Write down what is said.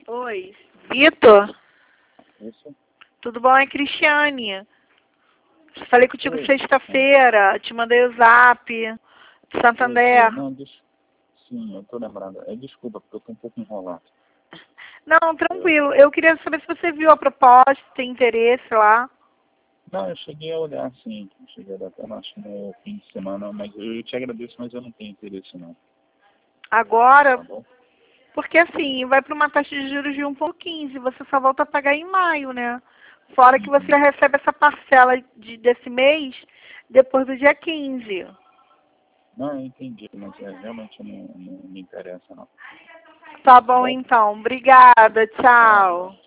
Oi, Vitor? Isso? Tudo bom? É Cristiane. Falei contigo Oi. sexta-feira, te mandei o zap de Santander. Não, sim, eu tô lembrando. Desculpa, porque eu tô um pouco enrolado. Não, tranquilo. Eu queria saber se você viu a proposta, tem interesse lá. Não, eu cheguei a olhar, sim. Cheguei a olhar até acho no fim de semana, mas eu te agradeço, mas eu não tenho interesse, não. Agora, Tá bom? porque assim, vai para uma taxa de juros de 1,15, você só volta a pagar em maio, né? Fora que você Uhum. recebe essa parcela desse mês depois do dia 15. Não, eu entendi, mas realmente não me interessa, não. Tá Tá bom bom? então. Obrigada. Tá. Tchau.